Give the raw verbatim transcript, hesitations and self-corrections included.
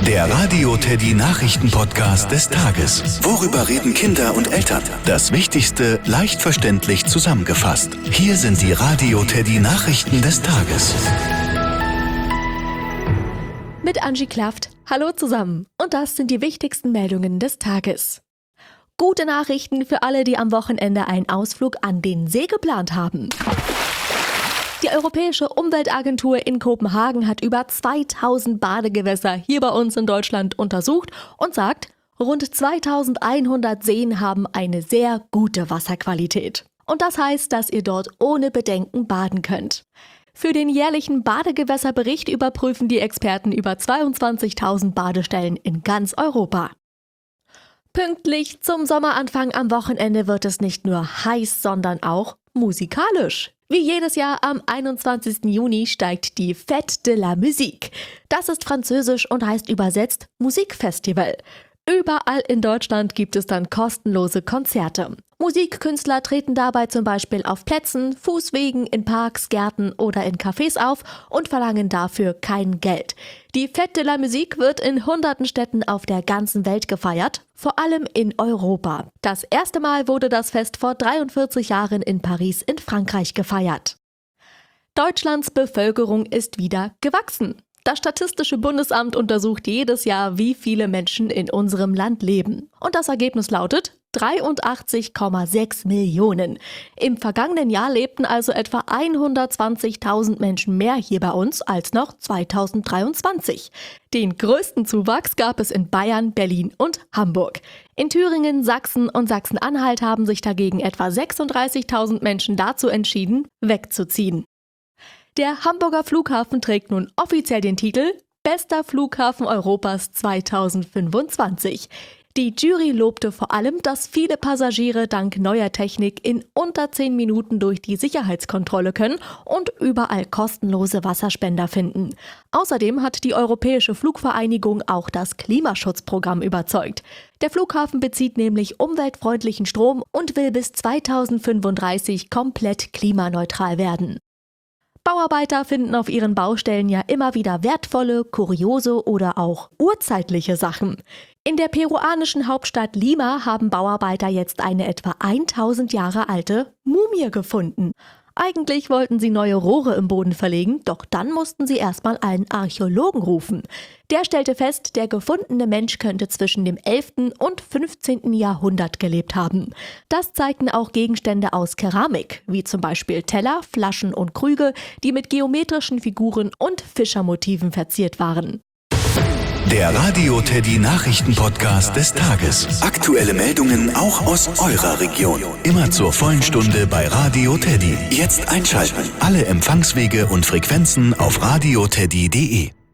Der Radio Teddy Nachrichten-Podcast des Tages. Worüber reden Kinder und Eltern? Das Wichtigste leicht verständlich zusammengefasst. Hier sind die Radio Teddy Nachrichten des Tages. Mit Angie Klaft. Hallo zusammen. Und das sind die wichtigsten Meldungen des Tages. Gute Nachrichten für alle, die am Wochenende einen Ausflug an den See geplant haben. Die Europäische Umweltagentur in Kopenhagen hat über zweitausend Badegewässer hier bei uns in Deutschland untersucht und sagt, rund zweitausendeinhundert Seen haben eine sehr gute Wasserqualität. Und das heißt, dass ihr dort ohne Bedenken baden könnt. Für den jährlichen Badegewässerbericht überprüfen die Experten über zweiundzwanzigtausend Badestellen in ganz Europa. Pünktlich zum Sommeranfang am Wochenende wird es nicht nur heiß, sondern auch musikalisch. Wie jedes Jahr am einundzwanzigsten Juni steigt die Fête de la Musique. Das ist französisch und heißt übersetzt Musikfestival. Überall in Deutschland gibt es dann kostenlose Konzerte. Musikkünstler treten dabei zum Beispiel auf Plätzen, Fußwegen, in Parks, Gärten oder in Cafés auf und verlangen dafür kein Geld. Die Fête de la Musique wird in hunderten Städten auf der ganzen Welt gefeiert, vor allem in Europa. Das erste Mal wurde das Fest vor dreiundvierzig Jahren in Paris in Frankreich gefeiert. Deutschlands Bevölkerung ist wieder gewachsen. Das Statistische Bundesamt untersucht jedes Jahr, wie viele Menschen in unserem Land leben. Und das Ergebnis lautet dreiundachtzig Komma sechs Millionen. Im vergangenen Jahr lebten also etwa hundertzwanzigtausend Menschen mehr hier bei uns als noch zweitausenddreiundzwanzig. Den größten Zuwachs gab es in Bayern, Berlin und Hamburg. In Thüringen, Sachsen und Sachsen-Anhalt haben sich dagegen etwa sechsunddreißigtausend Menschen dazu entschieden, wegzuziehen. Der Hamburger Flughafen trägt nun offiziell den Titel Bester Flughafen Europas zweitausendfünfundzwanzig. Die Jury lobte vor allem, dass viele Passagiere dank neuer Technik in unter zehn Minuten durch die Sicherheitskontrolle können und überall kostenlose Wasserspender finden. Außerdem hat die Europäische Flugvereinigung auch das Klimaschutzprogramm überzeugt. Der Flughafen bezieht nämlich umweltfreundlichen Strom und will bis zweitausendfünfunddreißig komplett klimaneutral werden. Bauarbeiter finden auf ihren Baustellen ja immer wieder wertvolle, kuriose oder auch urzeitliche Sachen. In der peruanischen Hauptstadt Lima haben Bauarbeiter jetzt eine etwa tausend Jahre alte Mumie gefunden. Eigentlich wollten sie neue Rohre im Boden verlegen, doch dann mussten sie erstmal einen Archäologen rufen. Der stellte fest, der gefundene Mensch könnte zwischen dem elften und fünfzehnten Jahrhundert gelebt haben. Das zeigten auch Gegenstände aus Keramik, wie zum Beispiel Teller, Flaschen und Krüge, die mit geometrischen Figuren und Fischermotiven verziert waren. Der Radio Teddy Nachrichten-Podcast des Tages. Aktuelle Meldungen auch aus eurer Region. Immer zur vollen Stunde bei Radio Teddy. Jetzt einschalten. Alle Empfangswege und Frequenzen auf radioteddy punkt de.